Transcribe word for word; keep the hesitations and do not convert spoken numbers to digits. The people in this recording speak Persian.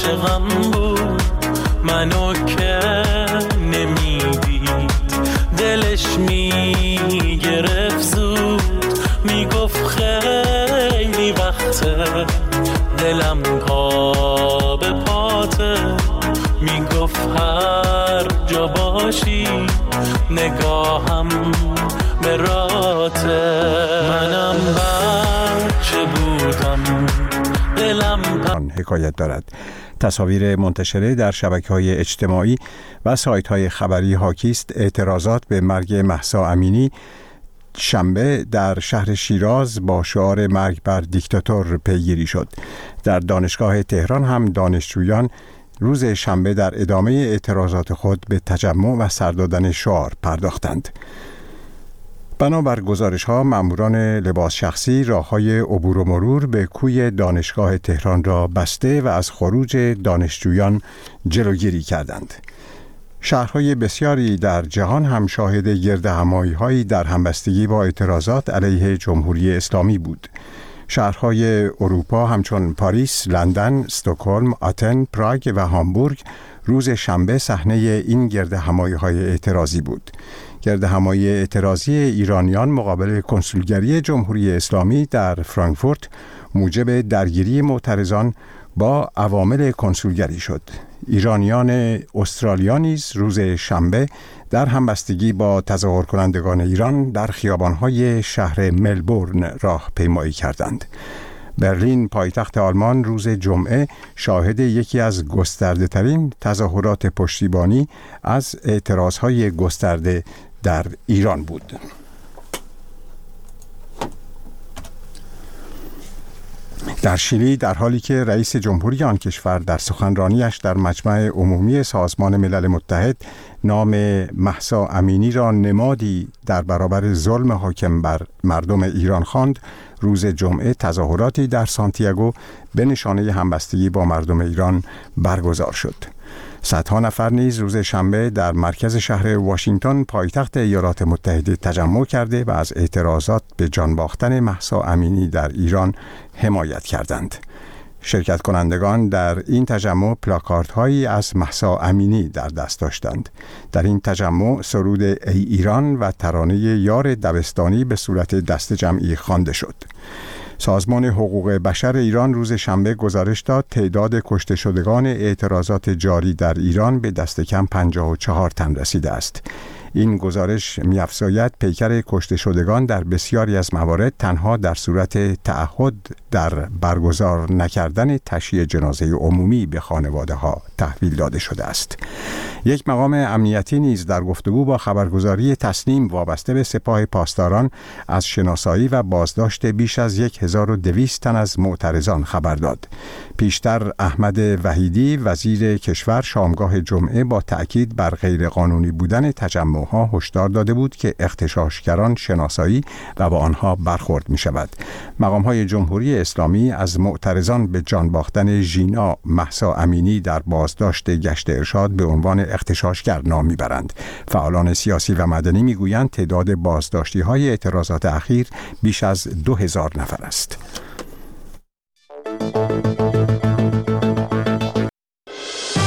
عاشقم بود منو که نمیدید، دلش میگرفت زود، میگفت خیلی وقته دلم پا به پاته، میگفت هر جا باشی نگاهم براته. منم بچه بودم دلم آن حکایت دارد. تصاویر منتشره در شبکه‌های اجتماعی و سایت‌های خبری حاکی است اعتراضات به مرگ مهسا امینی شنبه در شهر شیراز با شعار مرگ بر دیکتاتور پیگیری شد. در دانشگاه تهران هم دانشجویان روز شنبه در ادامه اعتراضات خود به تجمع و سر دادن شعار پرداختند. بنابر گزارش‌ها ماموران لباس شخصی راه‌های عبور و مرور به کوی دانشگاه تهران را بسته و از خروج دانشجویان جلوگیری کردند. شهرهای بسیاری در جهان هم شاهد گردهمایی‌هایی در همبستگی با اعتراضات علیه جمهوری اسلامی بود. شهرهای اروپا همچون پاریس، لندن، استکهلم، آتن، پراگ و هامبورگ روز شنبه صحنه این گردهمایی‌های اعتراضی بود. گردهمایی اعتراضی ایرانیان مقابل کنسولگری جمهوری اسلامی در فرانکفورت موجب درگیری معترضان با عوامل کنسولگری شد. ایرانیان استرالیا نیز روز شنبه در همبستگی با تظاهر کنندگان ایران در خیابان‌های شهر ملبورن راهپیمایی کردند. برلین پایتخت آلمان روز جمعه شاهد یکی از گسترده‌ترین تظاهرات پشتیبانی از اعتراضهای گسترده در ایران بود. در شیلی در حالی که رئیس جمهوری آن کشور در سخنرانیش در مجمع عمومی سازمان ملل متحد نام مهسا امینی را نمادی در برابر ظلم حاکم بر مردم ایران خواند، روز جمعه تظاهراتی در سانتیاگو به نشانه همبستگی با مردم ایران برگزار شد. صدها نفر نیز روز شنبه در مرکز شهر واشنگتن پایتخت ایالات متحده تجمع کرده و از اعتراضات به جان باختن مهسا امینی در ایران حمایت کردند. شرکت کنندگان در این تجمع پلاکاردهایی از مهسا امینی در دست داشتند. در این تجمع سرود ای ایران و ترانه یار دبستانی به صورت دست جمعی خوانده شد. سازمان حقوق بشر ایران روز شنبه گزارش داد تعداد کشته شدگان اعتراضات جاری در ایران به دست کم پنجاه و چهار تن رسیده است. این گزارش می‌افزاید پیکر کشته شدگان در بسیاری از موارد تنها در صورت تعهد در برگزار نکردن تشییع جنازه عمومی به خانواده‌ها تحویل داده شده است. یک مقام امنیتی نیز در گفتگو با خبرگزاری تسنیم وابسته به سپاه پاسداران از شناسایی و بازداشت بیش از هزار و دویست تن از معترضان خبر داد. پیشتر احمد وحیدی وزیر کشور شامگاه جمعه با تأکید بر غیرقانونی بودن تجمع‌ها هشدار داده بود که اغتشاشگران شناسایی و با آنها برخورد می شود. مقام‌های جمهوری اسلامی از معترضان به جان باختن ژینا مهسا امینی در بازداشت گشت ارشاد به عنوان اغتشاشگر نام میبرند. فعالان سیاسی و مدنی میگویند تعداد بازداشتی‌های اعتراضات اخیر بیش از دو هزار نفر است.